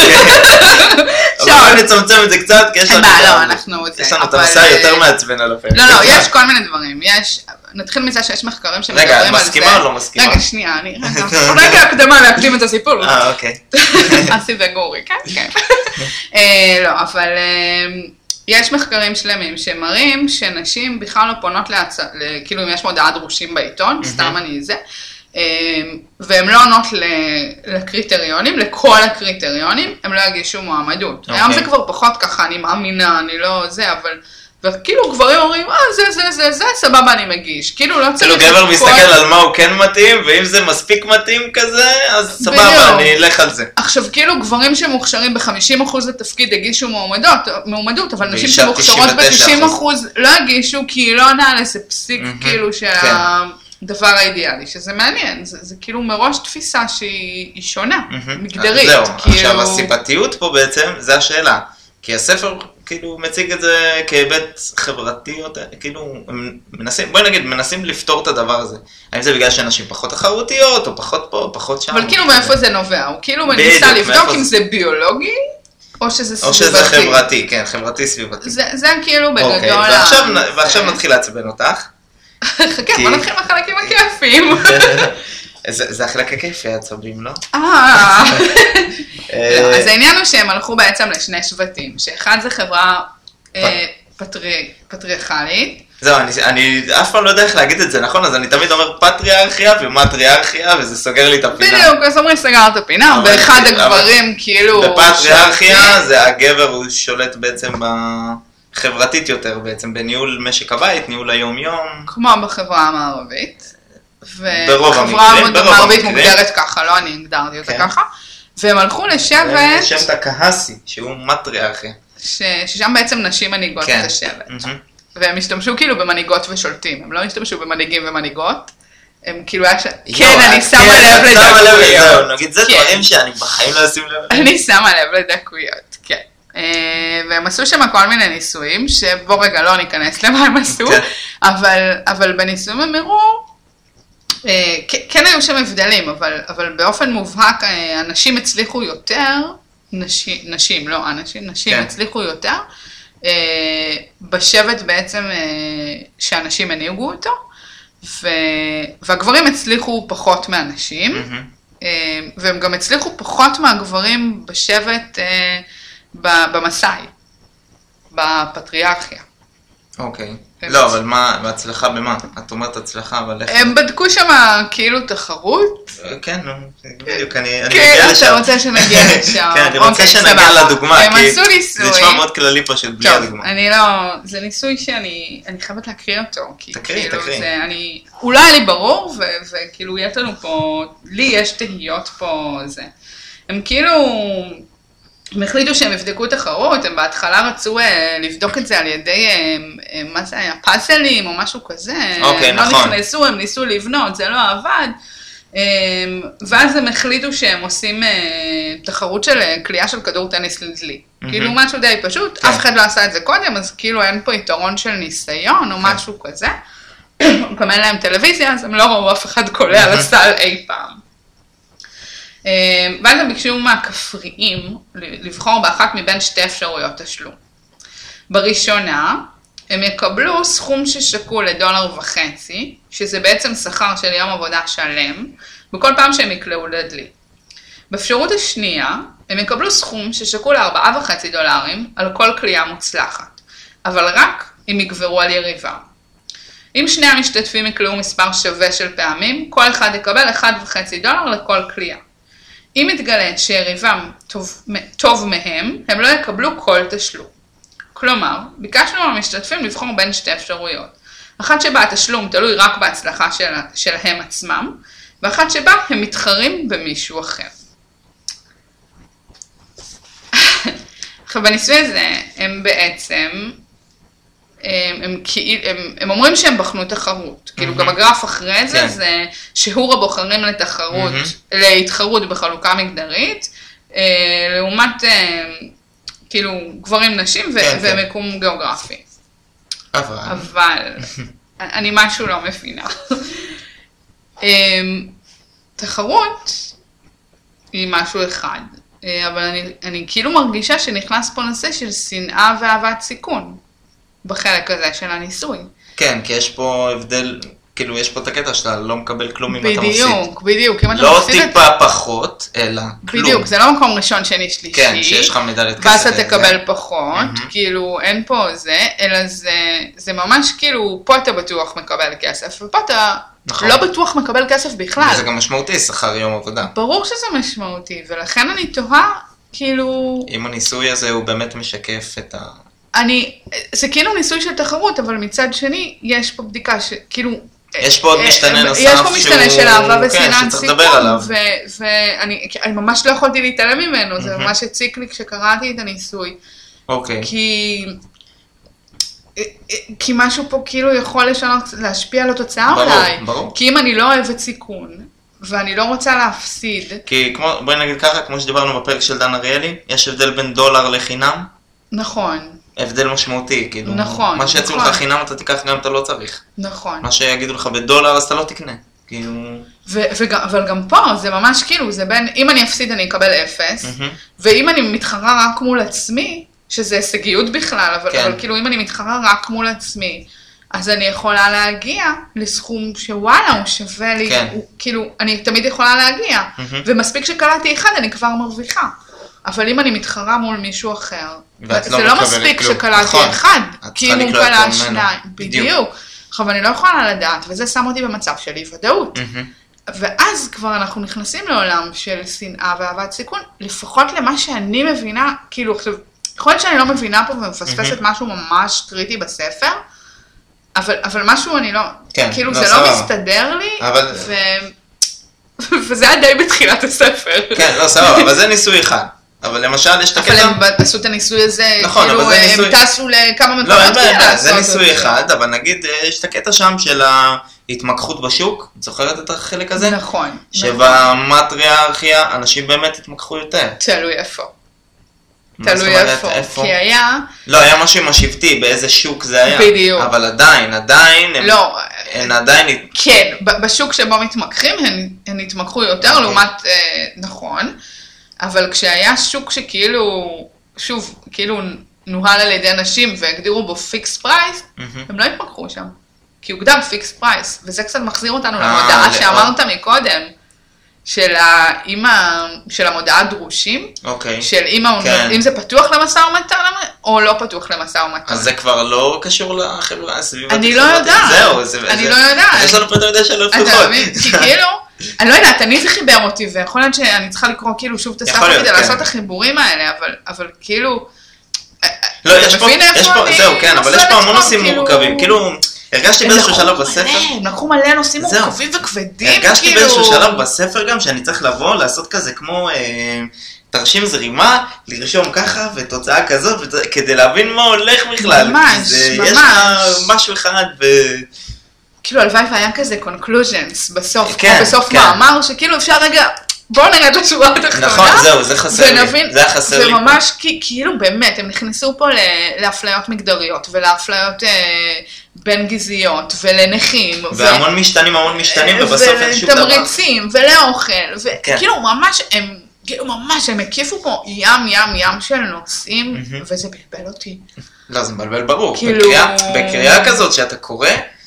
אבל נצמצם את זה קצת, כי יש לנו את הנושא יותר מעצבן על הפרק. לא, לא, יש כל מיני דברים. יש, נתחיל מזה שיש מחקרים שמדברים על זה. רגע, את מסכימה או לא מסכימה? רגע, שנייה, אני רגע הקדמה להקדים את הסיפור. אה, אוקיי. אסי וגורי, כן, כן. לא, אבל יש מחקרים שלמים שמראים שנשים בכלל לא פונות להצעה, כאילו אם יש מודעה דרושים בעיתון, סתם אני זה, והן לא עונות לקריטריונים, לכל הקריטריונים, הם לא יגישו מועמדות. היום זה כבר פחות ככה, אני מאמינה, אני לא זה, אבל... וכאילו גברים אומרים, אה, זה, זה, זה, זה, סבבה, אני מגיש. כאילו לא צריך... כאילו גבר מסתכל על מה הוא כן מתאים, ואם זה מספיק מתאים כזה, אז סבבה, אני אלך על זה. עכשיו, כאילו גברים שמוכשרים ב-חמישים אחוז לתפקיד הגישו מועמדות, אבל נשים שמוכשרות ב-תשעים אחוז לא הגישו, כי היא לא עונה על איזה פסיק, כאילו שהדבר האידיאלי, שזה מעניין. זה כאילו מראש תפיסה שהיא שונה, מגדרית. זהו, עכשיו הסיבתיות פה בעצם, זה השאלה. כי הספר כאילו מציג את זה כהיבט חברתי יותר, כאילו מנסים, בואי נגיד, מנסים לפתור את הדבר הזה. האם זה בגלל שאנשים פחות תחרותיות, או פחות פה, או פחות שם? אבל כאילו מאיפה זה נובע? הוא כאילו מנסה לבדוק אם זה ביולוגי, או שזה סביבתי. או שזה חברתי, כן, חברתי סביבתי. זה כאילו בגדול. ועכשיו נתחיל לעצבן אותך. חכה, בוא נתחיל מהחלקים הכיפים. זה החלק הכיפי, העצבים, לא? אה, אז העניין הוא שהם הלכו בעצם לשני שבטים, שאחד זה חברה פטריארכלית. זהו, אני אף פעם לא יודע איך להגיד את זה, נכון? אז אני תמיד אומר פטריארכיה ומטריארכיה, וזה סוגר לי את הפינה. בדיוק, אז אומרים סגר את הפינה, ואחד הגברים כאילו... בפטריארכיה זה הגבר, הוא שולט בעצם בחברתית יותר, בעצם בניהול משק הבית, ניהול היום-יום. כמו בחברה המערבית. וחברה המערבית מוגדרת ככה, לא אני הגדרתי אותה ככה, והם הלכו לשבט, שם את הקהסי, שהוא מטריארכיה, ששם בעצם נשים מנהיגות את השבט, והם השתמשו כאילו במנהיגות ושולטים, הם לא השתמשו במנהיגים ומנהיגות, הם כאילו היה ש... כן, אני שמה לב לדקויות, נגיד זה דברים שאני בחיים לא אשים לב, אני שמה לב לדקויות, כן. והם עשו שם כל מיני ניסויים, שבוא רגע לא ניכנס למה הם עשו, אבל בניסויים הם הראו, כן היו שם הבדלים, אבל, אבל באופן מובהק אנשים הצליחו יותר, נשים, נשים לא אנשים, נשים כן. הצליחו יותר, בשבט בעצם שאנשים הנהיגו אותו, ו, והגברים הצליחו פחות מהנשים, mm-hmm. והם גם הצליחו פחות מהגברים בשבט במסאי, בפטריארכיה. אוקיי. לא, אבל מה, בהצלחה במה? את אומרת הצלחה, אבל איך... הם בדקו שם כאילו תחרות. כן, בדיוק, אני מגיע לשם. כן, אתה רוצה שנגיע לשם. כן, אני רוצה שנגיע לדוגמה, כי זה נשמע מאוד כללי פשוט, בלי הדוגמה. אני לא, זה ניסוי שאני חייבת להקריא אותו. תקריא, תקריא. הוא לא היה לי ברור, וכאילו יש לנו פה, לי יש תהיות פה, זה. הם כאילו... הם החליטו שהם יבדקו תחרות, הם בהתחלה רצו לבדוק את זה על ידי, מה זה היה, פאזלים או משהו כזה. אוקיי, נכון. הם לא נכנסו, הם ניסו לבנות, זה לא עבד. ואז הם החליטו שהם עושים תחרות של קליעה של כדור טניס לדלי. כאילו משהו די פשוט, אף אחד לא עשה את זה קודם, אז כאילו אין פה יתרון של ניסיון או משהו כזה. גם אין להם טלוויזיה, אז הם לא ראו אף אחד קולע על הסל אי פעם. ואז הם ביקשו מהכפריים לבחור באחת מבין שתי אפשרויות תשלום. בראשונה, הם יקבלו סכום ששקול לדולר וחצי, שזה בעצם שכר של יום עבודה שלם, בכל פעם שהם יקלעו לדלי. באפשרות השנייה, הם יקבלו סכום ששקול לארבעה וחצי דולרים על כל קליעה מוצלחת, אבל רק אם יגברו על יריבה. אם שני המשתתפים יקלעו מספר שווה של פעמים, כל אחד יקבל אחד וחצי דולר לכל קליעה. אם יתגלה שיריבם טוב, טוב מהם, הם לא יקבלו כל תשלום. כלומר, ביקשנו מהמשתתפים לבחור בין שתי אפשרויות. אחת שבה התשלום תלוי רק בהצלחה של, שלהם עצמם, ואחת שבה הם מתחרים במישהו אחר. עכשיו, בניסוי הזה הם בעצם הם, הם, הם, הם אומרים שהם בחנו תחרות, כאילו גם הגרף אחרי זה, זה שיעור הבוחרים לתחרות, להתחרות בחלוקה מגדרית, לעומת כאילו גברים נשים ומקום גיאוגרפי. אבל... אבל אני משהו לא מבינה. תחרות היא משהו אחד, אבל אני, אני כאילו מרגישה שנכנס פה נושא של שנאה ואהבת סיכון. בחלק הזה של הניסוי. כן, כי יש פה הבדל, כאילו יש פה את הקטע שאתה לא מקבל כלום אם אתה מפסיד. בדיוק, בדיוק. לא טיפה פחות, אלא כלום. בדיוק, זה לא מקום ראשון, שני, שלישי. כן, שיש לך מדלת כסף. ואז אתה תקבל פחות, כאילו אין פה זה, אלא זה ממש כאילו, פה אתה בטוח מקבל כסף, ופה אתה לא בטוח מקבל כסף בכלל. וזה גם משמעותי, שכר יום עבודה. ברור שזה משמעותי, ולכן אני תוהה, כאילו... אם הניסוי הזה הוא באמת משקף את ה... אני, זה כאילו ניסוי של תחרות, אבל מצד שני, יש פה בדיקה שכאילו... יש פה עוד משתנה נוסף יש פה משתנה של אהבה ושנאת סיכון, ואני ממש לא יכולתי להתעלם ממנו, זה ממש הציק לי כשקראתי את הניסוי. אוקיי. כי... כי משהו פה כאילו יכול לשנות, להשפיע על התוצאה אולי. ברור, ברור. כי אם אני לא אוהבת סיכון, ואני לא רוצה להפסיד... כי כמו, בואי נגיד ככה, כמו שדיברנו בפרק של דן אריאלי, יש הבדל בין דולר לחינם. נכון. הבדל משמעותי, כאילו. נכון. מה שיציעו לך חינם אתה תיקח גם אתה לא צריך. נכון. מה שיגידו לך בדולר אז אתה לא תקנה. כאילו... אבל גם פה זה ממש כאילו, זה בין, אם אני אפסיד אני אקבל אפס, ואם אני מתחרה רק מול עצמי, שזה הישגיות בכלל, אבל, אבל כאילו אם אני מתחרה רק מול עצמי, אז אני יכולה להגיע לסכום שוואלה, הוא שווה לי, כן. הוא, כאילו, אני תמיד יכולה להגיע, ומספיק שקלעתי אחד, אני כבר מרוויחה. אבל אם אני מתחרה מול מישהו אחר, זה לא, לא מספיק שקלעתי נכון. אחד, כי אם הוא קלע שניים, בדיוק. עכשיו אני לא יכולה לדעת, וזה שם אותי במצב של אי ודאות. ואז כבר אנחנו נכנסים לעולם של שנאה ואהבת סיכון, לפחות למה שאני מבינה, כאילו, עכשיו, יכול להיות שאני לא מבינה פה ומפספסת משהו ממש קריטי בספר, אבל, אבל משהו אני לא, כן, כאילו לא זה סבבה. לא מסתדר לי, אבל... ו... וזה היה די בתחילת הספר. כן, לא סבבה, אבל זה ניסוי אחד. אבל למשל יש את הקטע... אבל הם עשו את הניסוי הזה, נכון, כאילו אבל זה ניסוי... הם טסו לכמה מקומות לא, אין כדי בעיה, לעשות זה את ניסוי אחד, אבל נגיד יש את הקטע שם של ההתמקחות בשוק, זוכרת את החלק הזה? נכון. שבמטריארכיה אנשים באמת התמקחו יותר. תלוי איפה. תלוי איפה, כי היה... לא, היה משהו משבטי, באיזה שוק זה היה. בדיוק. אבל עדיין, עדיין, לא. הן עדיין... כן, בשוק שבו מתמקחים, הן התמקחו יותר, לעומת, נכון, אבל כשהיה שוק שכאילו, שוב, כאילו נוהל על ידי אנשים והגדירו בו פיקס פרייס, הם לא התמקחו שם, כי הוגדר פיקס פרייס, וזה קצת מחזיר אותנו למודעה שאמרת מקודם. של, האמא, של המודעה דרושים, אוקיי. של אמא, כן. אם זה פתוח למשא ומתן, או לא פתוח למשא ומתן. אז זה כבר לא קשור לחברה הסביבתית. אני לא יודעת. זהו, זה... אני זה, לא יודעת. אז יש לנו פה את הידע שלא פתוחות. אתה מבין? כי כאילו, אני לא יודעת, אני זה חיבר אותי, ויכול להיות שאני צריכה לקרוא כאילו שוב את הספר כדי לעשות את החיבורים האלה, אבל, אבל כאילו... לא, יש פה, יש פה, זהו, כן, אבל יש פה המון נושאים מורכבים, כאילו... הרגשתי באיזשהו שלב בספר... הם לקחו מלא נושאים מורכבים וכבדים, כאילו... הרגשתי באיזשהו שלב בספר גם שאני צריך לבוא, לעשות כזה כמו תרשים זרימה, לרשום ככה ותוצאה כזאת, כדי להבין מה הולך בכלל. ממש, ממש. יש לה משהו אחד ו... כאילו הלוואי והיה כזה conclusions בסוף, כמו בסוף מאמר, שכאילו אפשר רגע... בואו נרד לשורה התחתונה. נכון, זהו, זה חסר לי. זה חסר לי. וממש, כאילו באמת, הם נכנסו פה לאפליות מגדריות, ולאפליות בין גזעיות, ולנכים. והמון משתנים, המון משתנים, ובסוף אין שום דבר. ולתמריצים, ולאוכל, וכאילו ממש, הם, כאילו ממש, הם הקיפו פה ים, ים, ים של נושאים, וזה בלבל אותי. לא, זה מבלבל ברור. בקריאה כזאת שאתה קורא,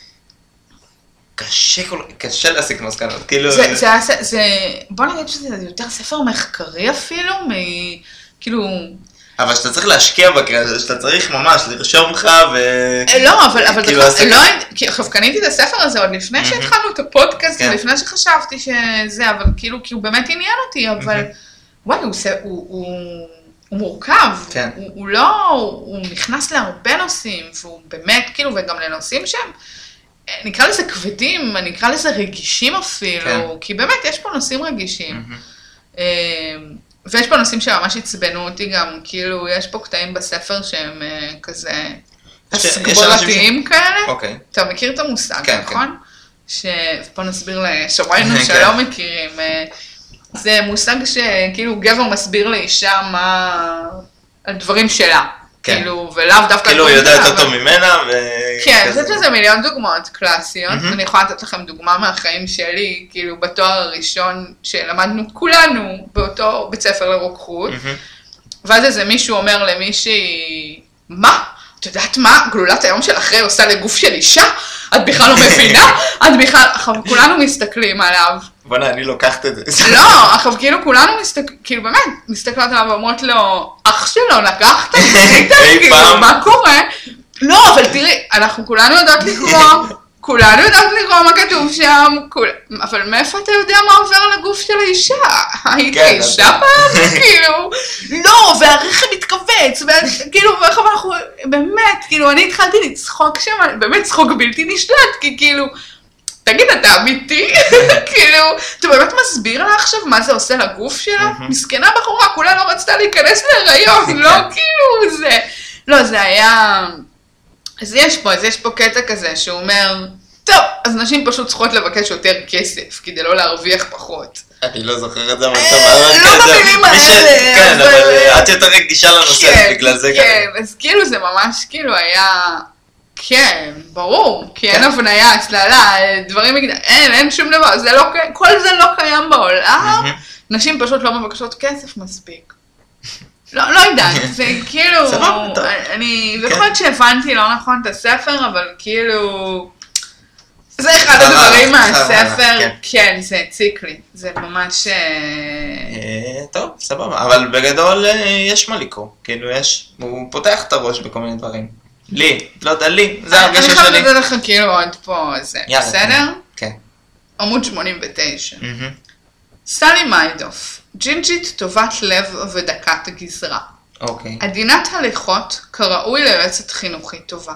קשה, קשה להסיק מסקנות, כאילו... זה, זה, זה, זה, בוא נגיד שזה יותר ספר מחקרי אפילו, מ... כאילו... אבל שאתה צריך להשקיע בקריאה, שאתה צריך ממש לרשום לך ו... לא, אבל, אבל כאילו זה, לא, כי עכשיו קניתי את הספר הזה עוד לפני שהתחלנו את הפודקאסט, כן. לפני שחשבתי שזה, אבל כאילו, כי הוא באמת עניין אותי, אבל וואי, הוא, הוא, הוא, הוא מורכב, כן. הוא, הוא לא, הוא נכנס להרבה נושאים, והוא באמת, כאילו, וגם לנושאים שהם, נקרא לזה כבדים, נקרא לזה רגישים אפילו, כן. כי באמת יש פה נושאים רגישים. Mm-hmm. ויש פה נושאים שממש הצבנו אותי גם, כאילו יש פה קטעים בספר שהם כזה... סגבולתיים כאלה. אוקיי. אתה מכיר את המושג, כן, נכון? שפה נסביר לשומרינו שלא מכירים. זה מושג שכאילו גבר מסביר לאישה מה הדברים שלה. כאילו, ולאו דווקא... כאילו, הוא יודע יותר טוב ממנה, ו... כן, זאת לזה מיליון דוגמאות קלאסיות, אני יכולה לתת לכם דוגמה מהחיים שלי, כאילו, בתואר הראשון שלמדנו כולנו באותו בית ספר לרוקחות, ואז איזה מישהו אומר למישהי, מה? את יודעת מה? גלולת היום של אחרי עושה לגוף של אישה? את בכלל לא מבינה? את בכלל... עכשיו, כולנו מסתכלים עליו. בוא'נה, אני לוקחת את זה. לא, עכשיו, כאילו, כולנו מסתכלים, כאילו, באמת, מסתכלות עליו ואומרות לו, אח שלו, לקחת? כאילו, מה קורה? לא, אבל תראי, אנחנו כולנו יודעות לקרוא, כולנו יודעות לקרוא מה כתוב שם, אבל מאיפה אתה יודע מה עובר לגוף של האישה? היית אישה פעם? כאילו, לא, והרחם מתכווץ, וכאילו, ואיך אנחנו, באמת, כאילו, אני התחלתי לצחוק שם, באמת צחוק בלתי נשלט, כי כאילו, תגיד, אתה אמיתי? כאילו, אתה באמת מסביר לה עכשיו מה זה עושה לגוף שלה? מסכנה בחורה, כולה לא רצתה להיכנס להיריון, לא כאילו זה. לא, זה היה... אז יש פה, אז יש פה קטע כזה שהוא אומר, טוב, אז נשים פשוט צריכות לבקש יותר כסף, כדי לא להרוויח פחות. אני לא זוכר את זה, אבל לא במילים האלה. כן, אבל את יותר רגישה לנושא, בגלל זה ככה. כן, אז כאילו זה ממש כאילו היה... כן, ברור, כי אין הבניה, הצללה, דברים, אין, אין שום דבר, זה לא, כל זה לא קיים בעולם, נשים פשוט לא מבקשות כסף מספיק. לא, לא יודעת, זה כאילו, אני, יכול להיות שהבנתי לא נכון את הספר, אבל כאילו, זה אחד הדברים מהספר, כן, זה הציק לי, זה ממש... טוב, סבבה, אבל בגדול יש מה לקרוא, כאילו יש, הוא פותח את הראש בכל מיני דברים. לי, לא יודע, לי, זה הרגשה שלי. אני חייבת לדעת לך כאילו עוד פה, זה בסדר? כן. עמוד שמונים ותשע. סלי מיידוף, ג'ינג'ית טובת לב ודקת גזרה. אוקיי. עדינת הליכות כראוי ליועצת חינוכית טובה.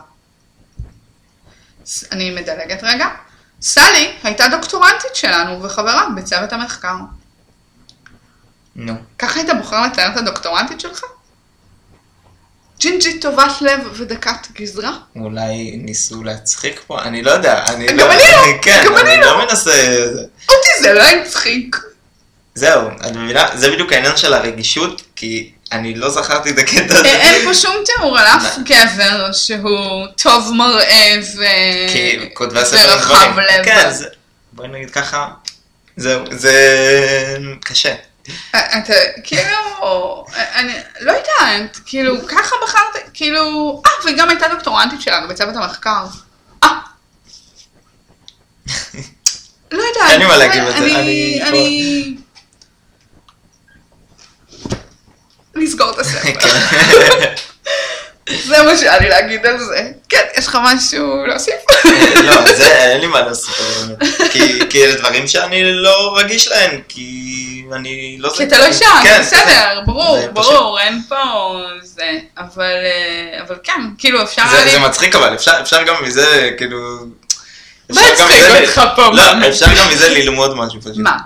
אני מדלגת רגע. סלי הייתה דוקטורנטית שלנו וחברה בצוות המחקר. נו. ככה היית בוחר לתאר את הדוקטורנטית שלך? ג'ינג'ית טובת לב ודקת גזרה? אולי ניסו להצחיק פה, אני לא יודע. גם אני לא, גם אני לא מנסה... אותי זה לא הצחיק. זהו, את מבינה? זה בדיוק העניין של הרגישות, כי אני לא זכרתי את הקטע הזה. אין פה שום תיאור על אף גבר שהוא טוב מראה ורחב לב. כן, בואי נגיד ככה, זהו, זה קשה. אתה, כאילו, אני לא יודעת, כאילו, ככה בחרת, כאילו, אה, וגם הייתה דוקטורנטית שלנו בצוות המחקר. אה. לא יודעת. אין לי מה להגיד בזה, אני, אני... נסגור את הספר. זה מה שהיה לי להגיד על זה. כן, יש לך משהו להוסיף? לא, זה, אין לי מה להוסיף. כי אלה דברים שאני לא רגיש להם, כי אני לא... כי אתה לא שם, בסדר, ברור, ברור, אין פה זה, אבל כן, כאילו אפשר... זה מצחיק אבל, אפשר גם מזה, כאילו... מה הצחיק אותך פה? לא, אפשר גם מזה ללמוד משהו פשוט. מה?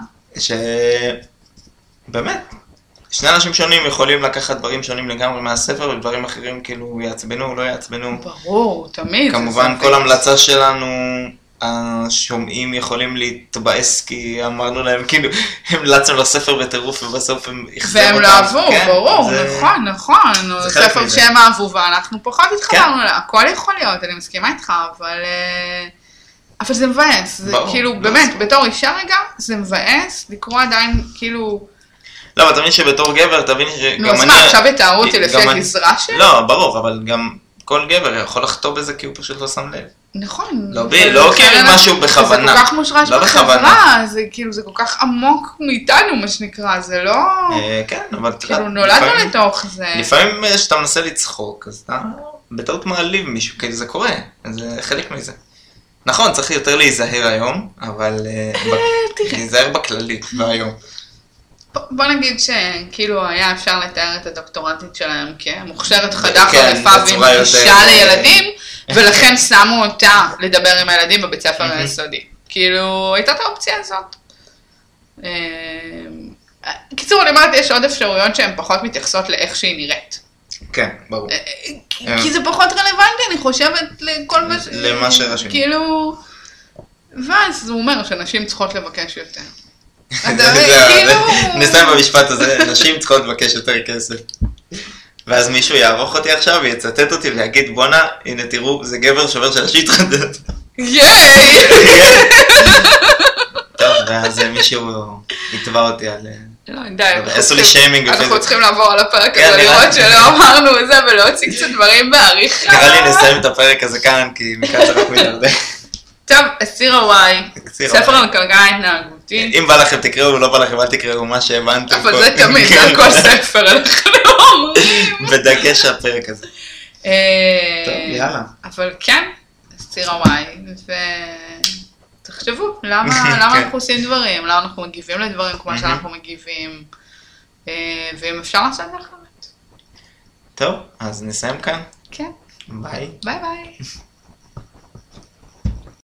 שבאמת, שני אנשים שונים יכולים לקחת דברים שונים לגמרי מהספר, ודברים אחרים כאילו יעצבנו או לא יעצבנו. ברור, תמיד. כמובן כל המלצה שלנו, השומעים יכולים להתבאס, כי אמרנו להם, כאילו, המלצנו לספר בטירוף, ובסוף הם יחזרו אותם. והם לא אהבו, ברור, נכון, נכון. זה ספר שהם אהבו, ואנחנו פחות התחברנו לה, הכל יכול להיות, אני מסכימה איתך, אבל... אבל זה מבאס, זה כאילו, באמת, בתור אישה רגע, זה מבאס, לקרוא עדיין, כאילו... לא, אבל תבין שבתור גבר, תבין שגם אני... נו, אז מה, עכשיו יתארו אותי לפי הגזרה שלי? לא, ברור, אבל גם כל גבר יכול לחטוא בזה, כי הוא פשוט לא שם לב. נכון. לא כאילו משהו בכוונה. זה כל כך מושרש בחברה, זה כאילו, זה כל כך עמוק מאיתנו, מה שנקרא, זה לא... כן, אבל... כאילו, נולדנו לתוך זה. לפעמים שאתה מנסה לצחוק, אז אתה בטעות מעליב מישהו, כי זה קורה, זה חלק מזה. נכון, צריך יותר להיזהר היום, אבל להיזהר בכללי, והיום. בוא נגיד שכאילו היה אפשר לתאר את הדוקטורנטית שלהם כמוכשרת חדה חריפה ועם גישה לילדים, ולכן שמו אותה לדבר עם הילדים בבית ספר היסודי. כאילו, הייתה את האופציה הזאת. קיצור, אני אומרת, יש עוד אפשרויות שהן פחות מתייחסות לאיך שהיא נראית. כן, ברור. כי זה פחות רלוונטי, אני חושבת לכל מה ש... למה שרשום. כאילו... ואז הוא אומר שנשים צריכות לבקש יותר. נסיים במשפט הזה, נשים צריכות לבקש יותר כסף. ואז מישהו יערוך אותי עכשיו ויצטט אותי ויגיד, בונה, הנה תראו, זה גבר שובר של השיט חדד. ייי! טוב, ואז מישהו יתבע אותי על... לא, די, עשו לי שיימינג. אנחנו צריכים לעבור על הפרק הזה, לראות שלא אמרנו את זה ולהוציא קצת דברים בעריכה. נראה לי נסיים את הפרק הזה כאן, כי מכאן צריך מתרדה. טוב, אסיר הוואי, ספר על כלכלה התנהגותית. אם בא לכם תקראו, לא בא לכם אל תקראו מה שהבנתם. אבל זה תמיד, זה על כל ספר, אנחנו אומרים. בדגש הפרק הזה. טוב, יאללה. אבל כן, אסיר הוואי, ותחשבו, למה אנחנו עושים דברים, למה אנחנו מגיבים לדברים כמו שאנחנו מגיבים, ואם אפשר לעשות אחרת. טוב, אז נסיים כאן. כן. ביי. ביי ביי.